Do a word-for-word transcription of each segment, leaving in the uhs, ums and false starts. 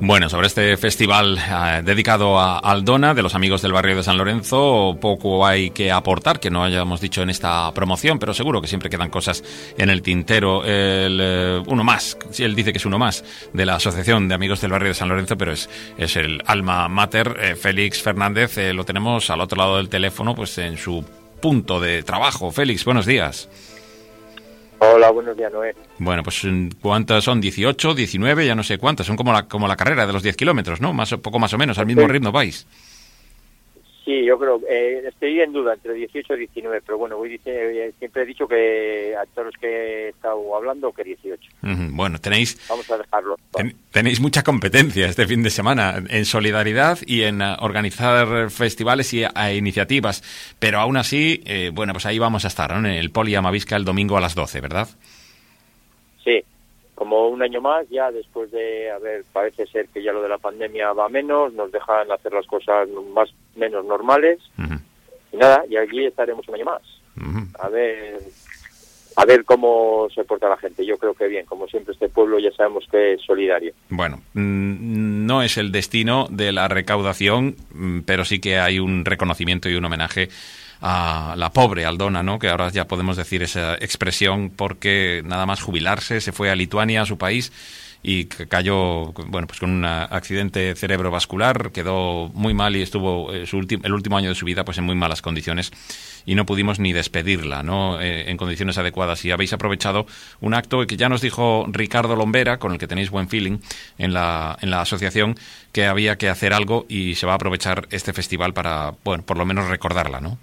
Bueno, sobre este festival eh, dedicado a Aldona, de los amigos del barrio de San Lorenzo, poco hay que aportar, que no hayamos dicho en esta promoción, pero seguro que siempre quedan cosas en el tintero. El, eh, uno más, si él dice que es uno más, de la Asociación de Amigos del Barrio de San Lorenzo, pero es, es el alma mater. eh, Félix Fernández, eh, lo tenemos al otro lado del teléfono, pues en su punto de trabajo. Félix, buenos días. Hola, buenos días, Noé. Bueno, pues ¿cuántas son? ¿dieciocho, diecinueve? Ya no sé cuántas. Son como la como la carrera de los diez kilómetros, ¿no? Más, poco más o menos, al mismo sí. ritmo vais. Sí, yo creo, eh, estoy en duda entre dieciocho y diecinueve, pero bueno, voy dice, siempre he dicho que a todos los que he estado hablando que dieciocho. Uh-huh. Bueno, tenéis... Vamos a dejarlo. Ten, tenéis mucha competencia este fin de semana en solidaridad y en uh, organizar festivales y uh, iniciativas, pero aún así, eh, bueno, pues ahí vamos a estar, ¿no? En el Poli Amavisca el domingo a las doce, ¿verdad? Sí, como un año más, ya después de, a ver, parece ser que ya lo de la pandemia va menos, nos dejan hacer las cosas más menos normales, uh-huh. y nada, y allí estaremos un año más. Uh-huh. A ver, a ver cómo se porta la gente. Yo creo que bien, como siempre este pueblo ya sabemos que es solidario. Bueno, no es el destino de la recaudación, pero sí que hay un reconocimiento y un homenaje a la pobre Aldona, ¿no? Que ahora ya podemos decir esa expresión, porque nada más jubilarse se fue a Lituania, a su país, y cayó, bueno, pues con un accidente cerebrovascular, quedó muy mal y estuvo eh, su ulti- el último año de su vida pues en muy malas condiciones y no pudimos ni despedirla, ¿no? Eh, en condiciones adecuadas. Y habéis aprovechado un acto que ya nos dijo Ricardo Lombera, con el que tenéis buen feeling en la en la asociación, que había que hacer algo y se va a aprovechar este festival para, bueno, por lo menos recordarla, ¿no?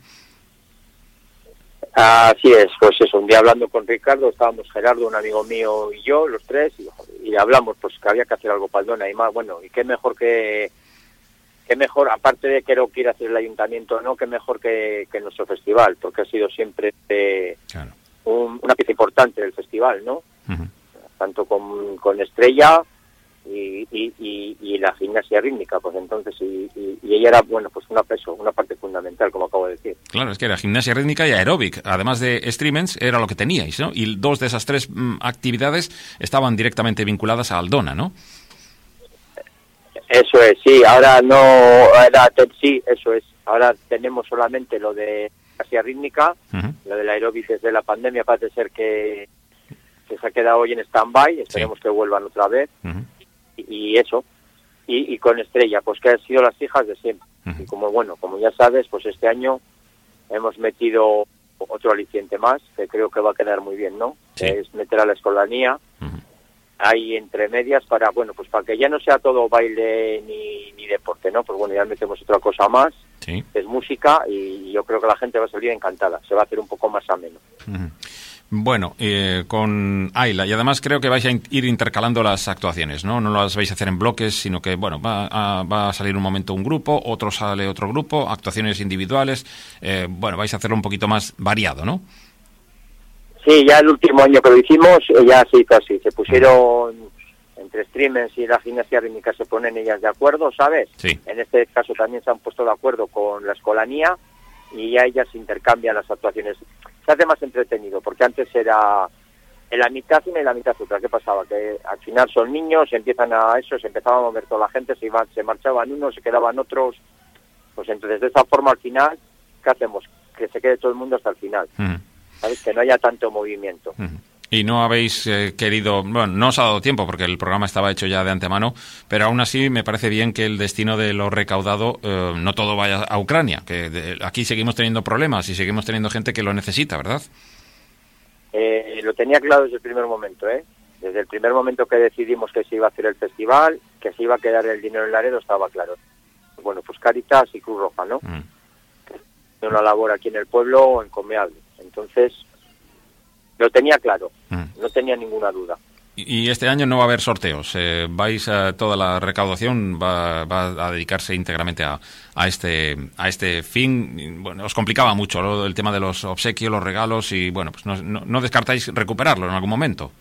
Así es, pues eso, un día hablando con Ricardo, estábamos Gerardo, un amigo mío y yo, los tres, y, y hablamos pues que había que hacer algo para Aldona y más, bueno, y qué mejor que, qué mejor, aparte de que lo quiera hacer el ayuntamiento, no, qué mejor que, que nuestro festival, porque ha sido siempre eh, claro. un, una pieza importante del festival, ¿no? Uh-huh. Tanto con, con Estrella y, y, y, y la gimnasia rítmica, pues entonces, y, y, y ella era, bueno, pues una peso, una parte fundamental, como acabo de decir. Claro, es que era gimnasia rítmica y aeróbic, además de streamings, era lo que teníais, ¿no? Y dos de esas tres mm, actividades estaban directamente vinculadas a Aldona, ¿no? Eso es, sí, ahora no, ahora te, sí, eso es, ahora tenemos solamente lo de gimnasia rítmica, uh-huh. lo del aeróbic desde la pandemia parece ser que, que se ha quedado hoy en stand-by, esperemos sí. que vuelvan otra vez. Uh-huh. Y eso, y, y con Estrella, pues que han sido las hijas de siempre. Uh-huh. Y como bueno, como ya sabes, pues este año hemos metido otro aliciente más, que creo que va a quedar muy bien, ¿no? Sí. Que es meter a la escolanía uh-huh. ahí entre medias para, bueno, pues para que ya no sea todo baile ni, ni deporte, ¿no? Pues bueno, ya metemos otra cosa más, sí. que es música, y yo creo que la gente va a salir encantada, se va a hacer un poco más ameno. Uh-huh. Bueno, eh, con Ayla, y además creo que vais a ir intercalando las actuaciones, ¿no? No las vais a hacer en bloques, sino que, bueno, va a, va a salir un momento un grupo, otro sale otro grupo, actuaciones individuales, eh, bueno, vais a hacerlo un poquito más variado, ¿no? Sí, ya el último año que lo hicimos, ya se hizo así, se pusieron entre streamers y la gimnasia rítmica, se ponen ellas de acuerdo, ¿sabes? Sí. En este caso también se han puesto de acuerdo con la escolanía y ya ellas intercambian las actuaciones. Se hace más entretenido, porque antes era en la mitad una y la mitad otra. ¿Qué pasaba? Que al final son niños, empiezan a eso, se empezaba a mover toda la gente, se iban, se marchaban unos, se quedaban otros. Pues entonces de esa forma al final, ¿qué hacemos? Que se quede todo el mundo hasta el final. Uh-huh. ¿Sabes? Que no haya tanto movimiento. Uh-huh. Y no habéis eh, querido, bueno, no os ha dado tiempo porque el programa estaba hecho ya de antemano, pero aún así me parece bien que el destino de lo recaudado eh, no todo vaya a Ucrania, que de, aquí seguimos teniendo problemas y seguimos teniendo gente que lo necesita, ¿verdad? Eh, lo tenía claro desde el primer momento, ¿eh? Desde el primer momento que decidimos que se iba a hacer el festival, que se iba a quedar el dinero en Laredo, estaba claro. Bueno, pues Cáritas y Cruz Roja, ¿no? Mm. Una labor aquí en el pueblo encomiable. Entonces, lo tenía claro, mm. no tenía ninguna duda. Y este año no va a haber sorteos, eh, vais a, toda la recaudación va, va a dedicarse íntegramente a, a este a este fin. Bueno, os complicaba mucho ¿no? el tema de los obsequios, los regalos y bueno, pues no, no, no descartáis recuperarlo en algún momento.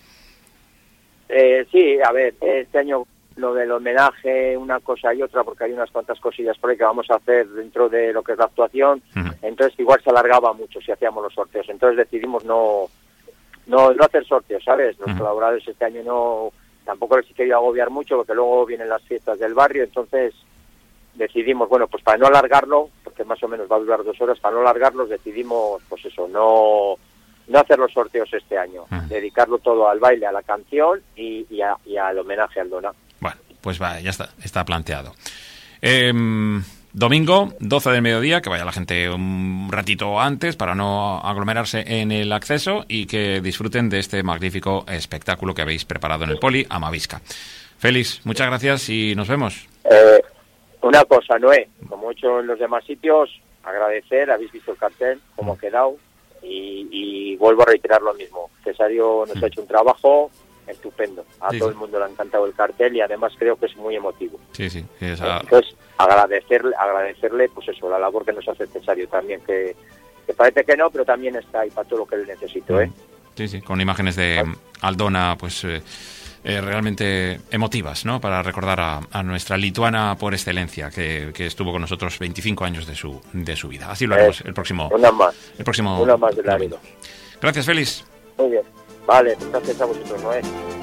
Eh, sí, a ver, este año lo del homenaje, una cosa y otra, porque hay unas cuantas cosillas por ahí que vamos a hacer dentro de lo que es la actuación, uh-huh. entonces igual se alargaba mucho si hacíamos los sorteos, entonces decidimos no no no hacer sorteos, ¿sabes? Los uh-huh. colaboradores este año no tampoco les he querido agobiar mucho porque luego vienen las fiestas del barrio, entonces decidimos, bueno, pues para no alargarlo, porque más o menos va a durar dos horas, para no alargarlos decidimos, pues eso, no, no hacer los sorteos este año, uh-huh. dedicarlo todo al baile, a la canción y, y, a, y al homenaje al Dona. Bueno, pues va, ya está, está planteado. Eh, domingo, doce del mediodía, que vaya la gente un ratito antes para no aglomerarse en el acceso y que disfruten de este magnífico espectáculo que habéis preparado en el Poli, Amavisca. Félix, muchas gracias y nos vemos. Eh, Una cosa, Noé, como he hecho en los demás sitios, agradecer, habéis visto el cartel, cómo ha quedado, y, y vuelvo a reiterar lo mismo. Cesario nos sí. ha hecho un trabajo estupendo. A sí, todo sí. el mundo le ha encantado el cartel y además creo que es muy emotivo. Sí, sí. Esa... Entonces, agradecerle, agradecerle, pues eso, la labor que nos hace Cesario también, que, que parece que no, pero también está ahí para todo lo que le necesito, ¿eh? Sí, sí, con imágenes de Aldona, pues... Eh... Eh, realmente emotivas, ¿no? Para recordar a, a nuestra lituana por excelencia, que, que estuvo con nosotros veinticinco años de su de su vida. Así lo haremos eh, el próximo una más, el próximo una más de la vida. Gracias, Félix. Muy bien. Vale, gracias a vosotros, Noé.